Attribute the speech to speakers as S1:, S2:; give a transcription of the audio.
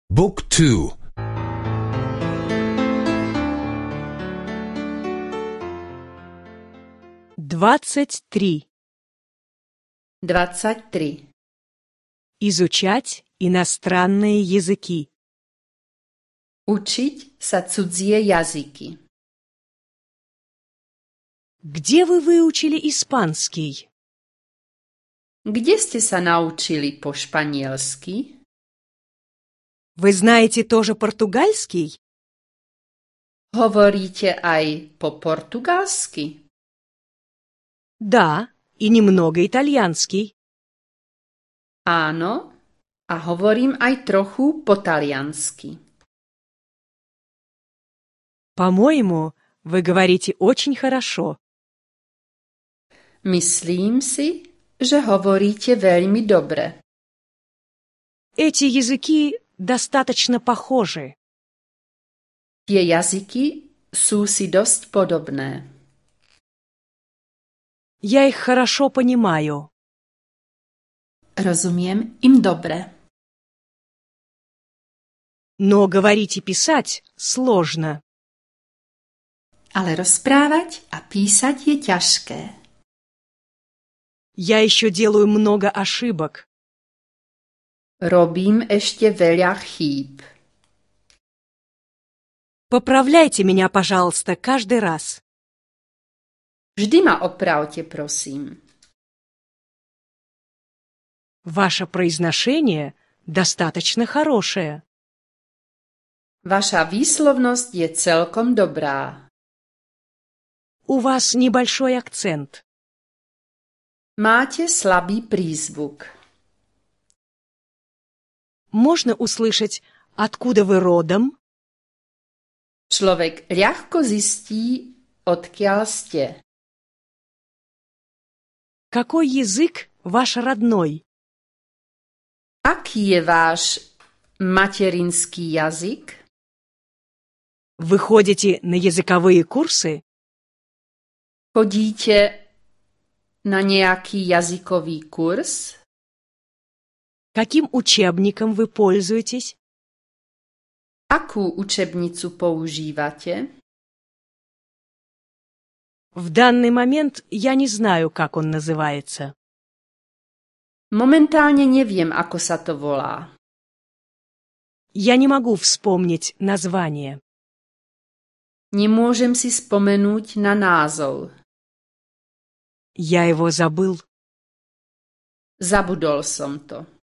S1: Book 2.
S2: 23.
S3: 23.
S2: Изучать иностранные языки.
S3: Učiť sa cudzie jazyky.
S2: Где вы выучили испанский?
S3: Kde ste sa naučili po španielsky?
S2: Вы знаете тоже португальский?
S3: Hovoríte aj po portugalsky?
S2: Да, и немного итальянский.
S3: Áno, a hovorím aj trochu po taliansky.
S2: По-моему, вы говорите очень хорошо.
S3: Myslím si, že hovoríte veľmi dobre.
S2: Эти языки достаточно похожи.
S3: Tie jazyky sú si dosť podobné.
S2: Я их хорошо понимаю.
S3: Rozumiem im dobre.
S2: Но говорить и писать сложно.
S3: Ale rozprávať a písať je ťažké.
S2: Я еще делаю много ошибок.
S3: Robím ešte veľa chýb.
S2: Поправляйте меня, пожалуйста, каждый раз.
S3: Vždy ma opravte, prosím.
S2: Ваше произношение достаточно хорошее.
S3: Vaša výslovnosť je celkom dobrá.
S2: У вас небольшой акцент.
S3: Máte slabý prízvuk.
S2: Можно услышать, откуда вы родом?
S3: Človek ľahko zistí, odkiaľ ste.
S2: Какой язык ваш родной?
S3: Aký je váš materinský jazyk?
S2: Вы ходите на языковые курсы?
S3: Chodíte na nejaký jazykový kurz?
S2: Каким учебником вы пользуетесь?
S3: Akú učebnicu používate?
S2: В данный момент я не знаю, как он называется.
S3: Momentálne neviem, ako sa to volá.
S2: Я не могу вспомнить название.
S3: Nemôžem si spomenúť na názov.
S2: Я его забыл.
S3: Zabudol som to.